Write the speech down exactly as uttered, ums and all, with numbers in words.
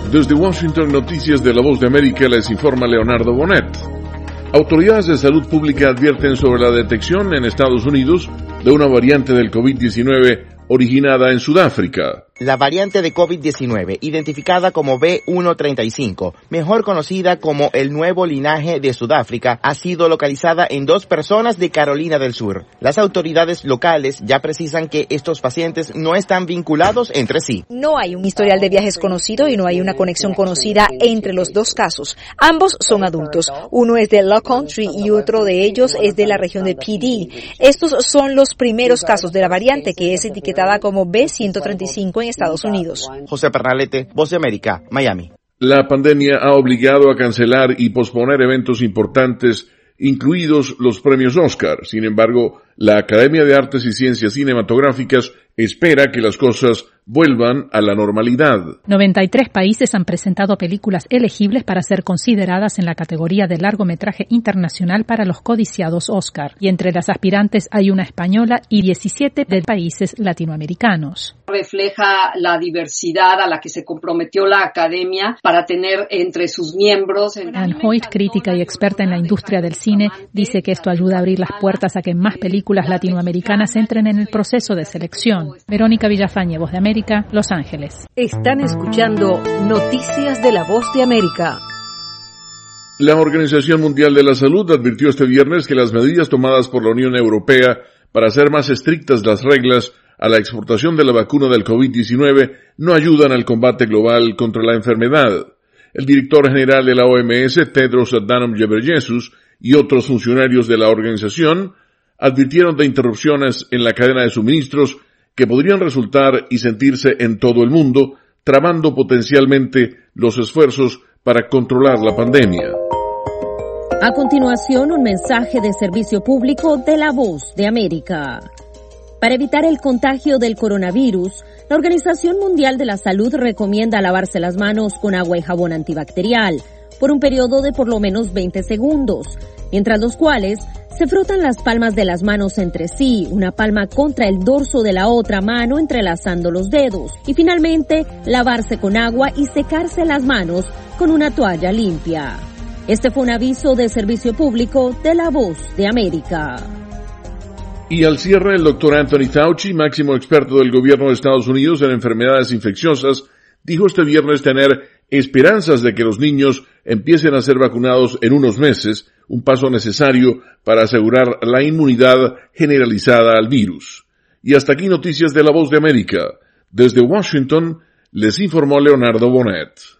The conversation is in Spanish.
Desde Washington, Noticias de la Voz de América, les informa Leonardo Bonet. Autoridades de salud pública advierten sobre la detección en Estados Unidos de una variante del COVID diecinueve originada en Sudáfrica. La variante de COVID diecinueve, identificada como B ciento treinta y cinco, mejor conocida como el nuevo linaje de Sudáfrica, ha sido localizada en dos personas de Carolina del Sur. Las autoridades locales ya precisan que estos pacientes no están vinculados entre sí. No hay un historial de viajes conocido y no hay una conexión conocida entre los dos casos. Ambos son adultos. Uno es de Low Country y otro de ellos es de la región de P D. Estos son los primeros casos de la variante, que es etiquetada como B ciento treinta y cinco en Estados Unidos. José Pernalete, Voz de América, Miami. La pandemia ha obligado a cancelar y posponer eventos importantes, incluidos los premios Oscar. Sin embargo, la Academia de Artes y Ciencias Cinematográficas espera que las cosas vuelvan a la normalidad. noventa y tres países han presentado películas elegibles para ser consideradas en la categoría de largometraje internacional para los codiciados Oscar. Y entre las aspirantes hay una española y diecisiete de países latinoamericanos. Refleja la diversidad a la que se comprometió la Academia para tener entre sus miembros. Anne Hoyt, crítica y experta en la industria del cine, dice que esto ayuda a abrir las puertas a que más películas latinoamericanas entren en el proceso de selección. Verónica Villafañe, Voz de América, Los Ángeles. Están escuchando Noticias de la Voz de América. La Organización Mundial de la Salud advirtió este viernes que las medidas tomadas por la Unión Europea para hacer más estrictas las reglas a la exportación de la vacuna del COVID diecinueve no ayudan al combate global contra la enfermedad. El director general de la O M S, Tedros Adhanom Ghebreyesus, y otros funcionarios de la organización advirtieron de interrupciones en la cadena de suministros que podrían resultar y sentirse en todo el mundo, trabando potencialmente los esfuerzos para controlar la pandemia. A continuación, un mensaje de servicio público de la Voz de América. Para evitar el contagio del coronavirus, la Organización Mundial de la Salud recomienda lavarse las manos con agua y jabón antibacterial por un periodo de por lo menos veinte segundos, mientras los cuales se frotan las palmas de las manos entre sí, una palma contra el dorso de la otra mano entrelazando los dedos, y finalmente lavarse con agua y secarse las manos con una toalla limpia. Este fue un aviso de servicio público de la Voz de América. Y al cierre, el doctor Anthony Fauci, máximo experto del gobierno de Estados Unidos en enfermedades infecciosas, dijo este viernes tener esperanzas de que los niños empiecen a ser vacunados en unos meses, un paso necesario para asegurar la inmunidad generalizada al virus. Y hasta aquí Noticias de la Voz de América. Desde Washington, les informó Leonardo Bonet.